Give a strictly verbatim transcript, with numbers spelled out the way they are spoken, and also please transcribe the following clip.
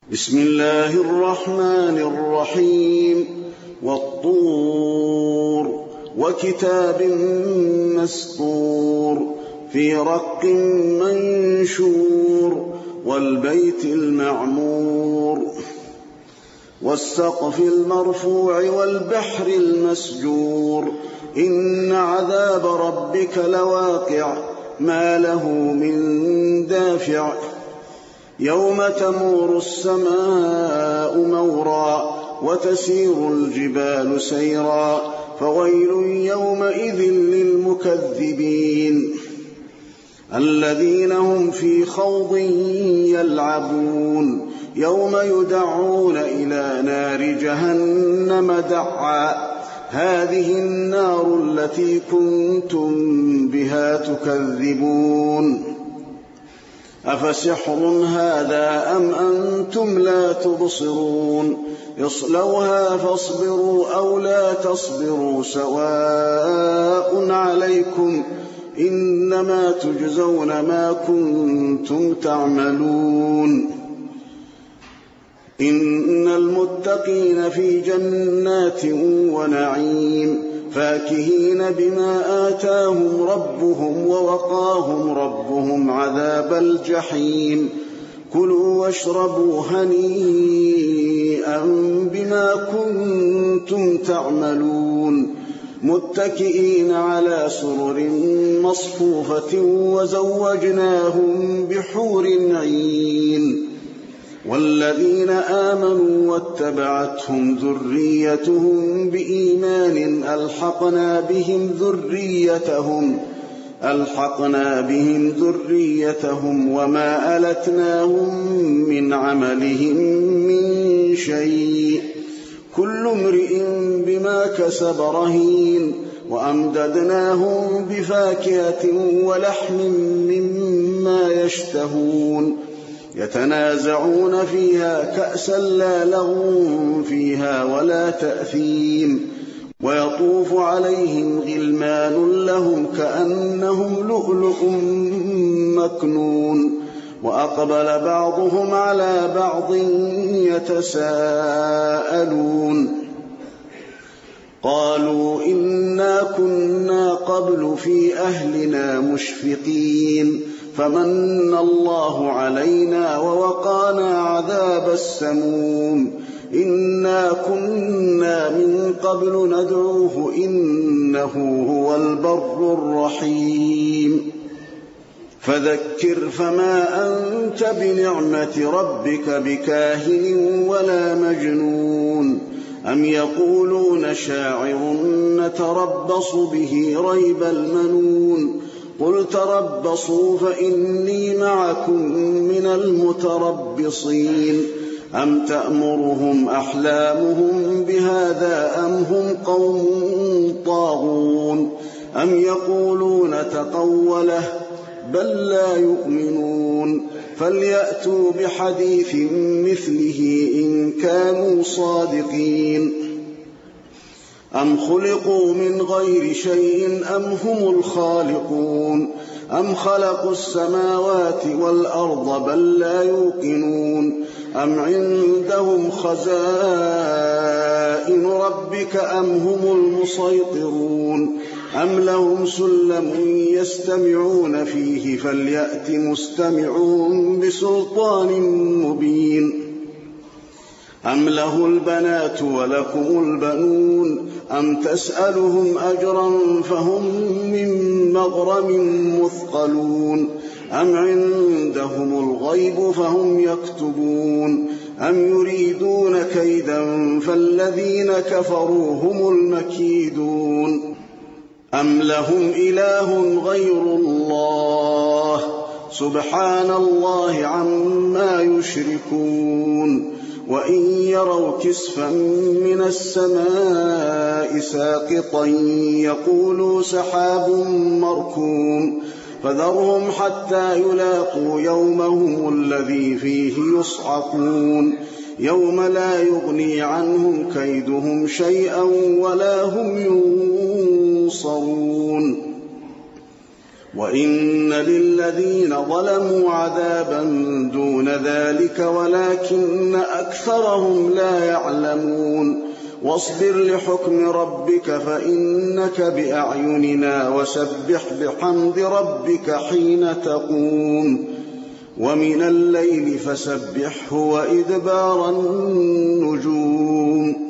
بسم الله الرحمن الرحيم والطور وكتاب مسطور في رق منشور والبيت المعمور والسقف المرفوع والبحر المسجور إن عذاب ربك لواقع ما له من دافع يوم تمور السماء مورا وتسير الجبال سيرا فويل يومئذ للمكذبين الذين هم في خوض يلعبون يوم يدعون إلى نار جهنم دعا هذه النار التي كنتم بها تكذبون أفسحر هذا أم أنتم لا تبصرون اصلوها فاصبروا أو لا تصبروا سواء عليكم إنما تجزون ما كنتم تعملون إن المتقين في جنات ونعيم فاكهين بما آتاهم ربهم ووقاهم ربهم عذاب الجحيم كلوا واشربوا هنيئا بما كنتم تعملون متكئين على سرر مصفوفة وزوجناهم بحور عين والذين آمنوا واتبعتهم ذريتهم بإيمان ألحقنا بهم ذريتهم ألحقنا بهم ذريتهم وما ألتناهم من عملهم من شيء كل امرئ بما كسب رهين وأمددناهم بفاكهة ولحم مما يشتهون يتنازعون فيها كأسا لا لغو فيها ولا تأثيم ويطوف عليهم غلمان لهم كأنهم لؤلؤ مكنون وأقبل بعضهم على بعض يتساءلون قالوا إنا كنا قبل في أهلنا مشفقين فمن الله علينا ووقانا عذاب السموم إنا كنا من قبل ندعوه إنه هو البر الرحيم فذكر فما أنت بنعمة ربك بكاهن ولا مجنون أم يقولون شاعر نتربص به ريب المنون قل تربصوا فإني معكم من المتربصين أم تأمرهم أحلامهم بهذا أم هم قوم طاغون أم يقولون تقوله بل لا يؤمنون فليأتوا بحديث مثله إن كانوا صادقين أم خلقوا من غير شيء أم هم الخالقون أم خلقوا السماوات والأرض بل لا يوقنون أم عندهم خزائن ربك أم هم المسيطرون أم لهم سلم يستمعون فيه فليأت مستمعون بسلطان مبين أم له البنات ولكم البنون أم تسألهم أجرا فهم من مغرم مثقلون أم عندهم الغيب فهم يكتبون أم يريدون كيدا فالذين كفروا هم المكيدون أم لهم إله غير الله سبحان الله عما يشركون وإن يروا كسفا من السماء ساقطا يقولوا سحاب مركوم فذرهم حتى يلاقوا يومهم الذي فيه يصعقون يوم لا يغني عنهم كيدهم شيئا ولا هم ينصرون وإن للذين ظلموا عذابا دون ذلك ولكن أكثرهم لا يعلمون واصبر لحكم ربك فإنك بأعيننا وسبح بحمد ربك حين تقوم ومن الليل فسبحه وإدبار النجوم